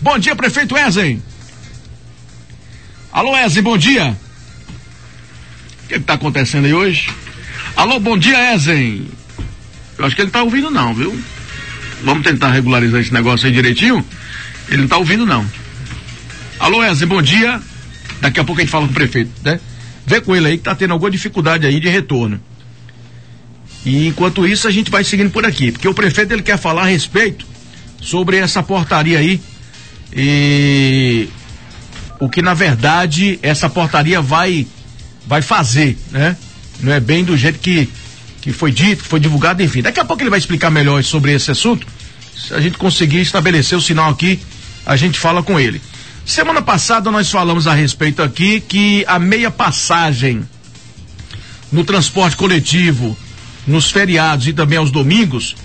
Bom dia, prefeito Wesley. Alô, Wesley, bom dia. O que está acontecendo aí hoje? Alô, bom dia, Wesley. Eu acho que ele não tá ouvindo não, viu? Vamos tentar regularizar esse negócio aí direitinho. Ele não tá ouvindo não. Alô, Wesley, bom dia. Daqui a pouco a gente fala com o prefeito, né? Vê com ele aí que tá tendo alguma dificuldade aí de retorno. E enquanto isso a gente vai seguindo por aqui, porque o prefeito ele quer falar a respeito sobre essa portaria aí e o que na verdade essa portaria vai fazer, né? Não é bem do jeito que foi dito, que foi divulgado, enfim. Daqui a pouco ele vai explicar melhor sobre esse assunto. Se a gente conseguir estabelecer o sinal aqui, a gente fala com ele. Semana passada nós falamos a respeito aqui que a meia passagem no transporte coletivo, nos feriados e também aos domingos,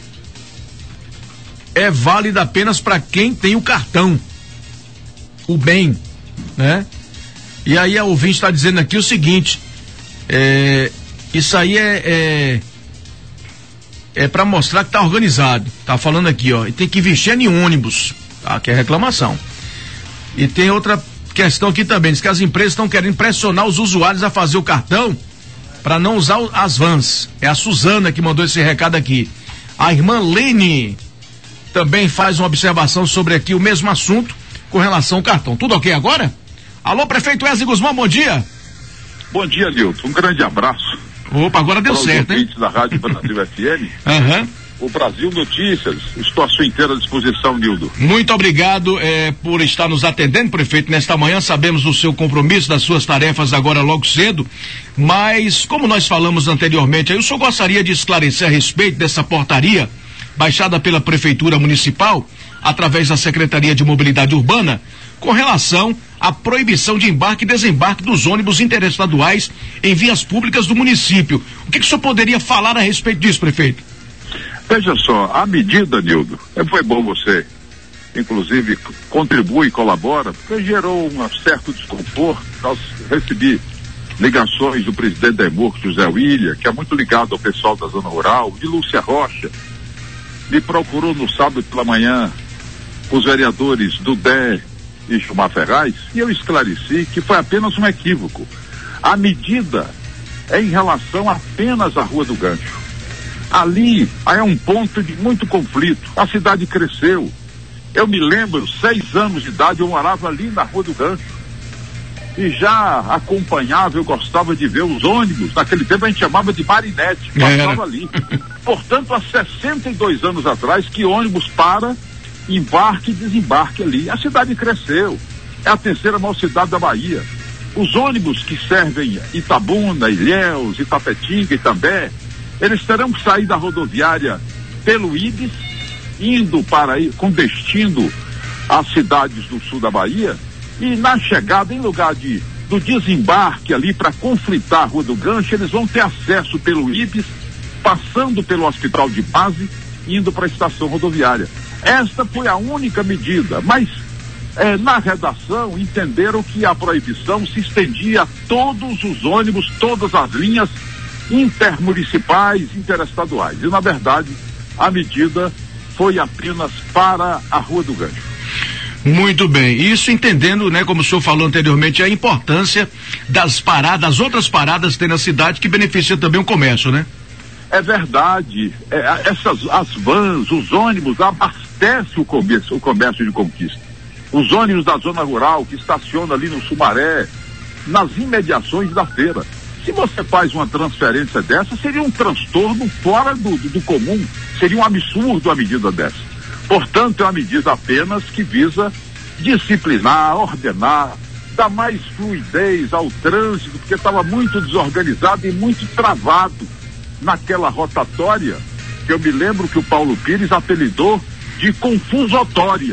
é válida apenas para quem tem o cartão, o bem, né? E aí a ouvinte está dizendo aqui o seguinte, isso aí é para mostrar que tá organizado, tá falando aqui, ó, e tem que investir em ônibus, tá? Que é reclamação. E tem outra questão aqui também, diz que as empresas estão querendo pressionar os usuários a fazer o cartão para não usar as vans. É a Suzana que mandou esse recado aqui. A irmã Lene também faz uma observação sobre aqui o mesmo assunto com relação ao cartão. Tudo ok agora? Alô, prefeito Wesley Guzmão, bom dia. Bom dia, Nilton. Um grande abraço. Opa, agora deu certo, hein? Da Rádio Brasil FM. Aham. O Brasil Notícias, estou à sua inteira disposição, Nildo. Muito obrigado por estar nos atendendo, prefeito, nesta manhã. Sabemos do seu compromisso, das suas tarefas agora logo cedo, mas como nós falamos anteriormente, aí o senhor gostaria de esclarecer a respeito dessa portaria baixada pela Prefeitura Municipal, através da Secretaria de Mobilidade Urbana, com relação à proibição de embarque e desembarque dos ônibus interestaduais em vias públicas do município. O que o senhor poderia falar a respeito disso, prefeito? Veja só, a medida, Nildo, foi bom você, inclusive, contribui e colabora, porque gerou um certo desconforto. Nós recebi ligações do presidente da EMURC, José William, que é muito ligado ao pessoal da Zona Rural, de Lúcia Rocha, me procurou no sábado pela manhã, os vereadores Dudé e Gilmar Ferraz, e eu esclareci que foi apenas um equívoco. A medida é em relação apenas à Rua do Gancho. Ali é um ponto de muito conflito. A cidade cresceu. Eu me lembro, 6 anos de idade, eu morava ali na Rua do Gancho. E já acompanhava, eu gostava de ver os ônibus. Naquele tempo a gente chamava de marinete, passava ali. Portanto, há 62 anos atrás, que ônibus para, embarque e desembarque ali. A cidade cresceu. É a terceira maior cidade da Bahia. Os ônibus que servem Itabuna, Ilhéus, Itapetinga e Itambé, eles terão que sair da rodoviária pelo Ibis, indo com destino às cidades do sul da Bahia, e na chegada, em lugar do desembarque ali para conflitar a Rua do Gancho, eles vão ter acesso pelo Ibis, passando pelo hospital de base, indo para a estação rodoviária. Esta foi a única medida, mas na redação entenderam que a proibição se estendia a todos os ônibus, todas as linhas intermunicipais, interestaduais. E, na verdade, a medida foi apenas para a Rua do Gancho. Muito bem. Isso entendendo, né, como o senhor falou anteriormente, a importância das paradas, outras paradas que tem na cidade que beneficia também o comércio, né? É verdade. As vans, os ônibus abastecem o comércio de Conquista. Os ônibus da zona rural que estacionam ali no Sumaré, nas imediações da feira. Se você faz uma transferência dessa, seria um transtorno fora do comum, seria um absurdo a medida dessa. Portanto, é uma medida apenas que visa disciplinar, ordenar, dar mais fluidez ao trânsito, porque estava muito desorganizado e muito travado naquela rotatória, que eu me lembro que o Paulo Pires apelidou de confusotória,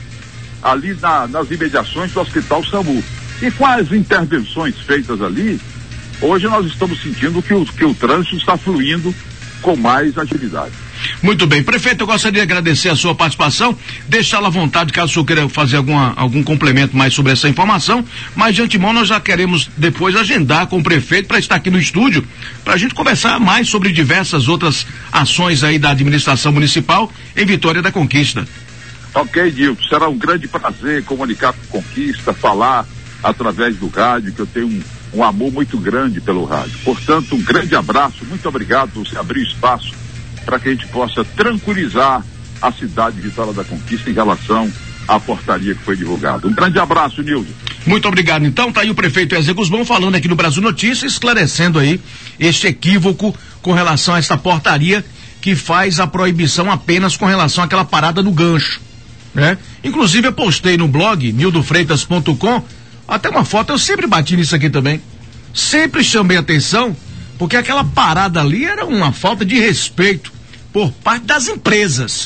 ali nas imediações do Hospital SAMU. E com as intervenções feitas ali, hoje nós estamos sentindo que o trânsito está fluindo com mais agilidade. Muito bem. Prefeito, eu gostaria de agradecer a sua participação, deixá-la à vontade caso o senhor queira fazer algum complemento mais sobre essa informação, mas de antemão nós já queremos depois agendar com o prefeito para estar aqui no estúdio, para a gente conversar mais sobre diversas outras ações aí da administração municipal em Vitória da Conquista. Ok, Nilton, será um grande prazer comunicar com Conquista, falar através do rádio, que eu tenho um amor muito grande pelo rádio. Portanto, um grande abraço, muito obrigado por você abrir espaço para que a gente possa tranquilizar a cidade de Vitória da Conquista em relação à portaria que foi divulgada. Um grande abraço, Nildo. Muito obrigado. Então, tá aí o prefeito Ezer Guzmão falando aqui no Brasil Notícias, esclarecendo aí este equívoco com relação a esta portaria que faz a proibição apenas com relação àquela parada no gancho, né? Inclusive eu postei no blog nildofreitas.com até uma foto, eu sempre bati nisso aqui também, sempre chamei atenção, porque aquela parada ali era uma falta de respeito por parte das empresas,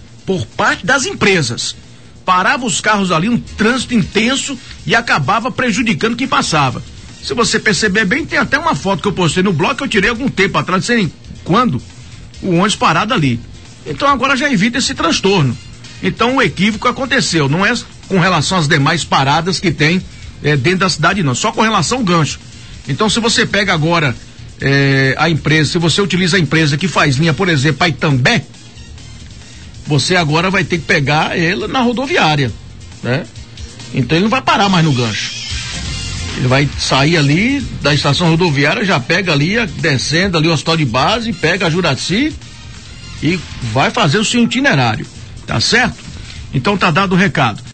parava os carros ali, um trânsito intenso, e acabava prejudicando quem passava. Se você perceber bem, tem até uma foto que eu postei no blog que eu tirei algum tempo atrás, não sei nem quando, o ônibus parado ali. Então agora já evita esse transtorno. Então o equívoco aconteceu, não é com relação às demais paradas que tem dentro da cidade não, só com relação ao gancho. Então se você pega agora a empresa, se você utiliza a empresa que faz linha, por exemplo, a Itambé, você agora vai ter que pegar ela na rodoviária, né? Então ele não vai parar mais no gancho. Ele vai sair ali da estação rodoviária, já pega ali, descendo ali o hospital de base, pega a Juraci e vai fazer o seu itinerário, tá certo? Então tá dado o recado.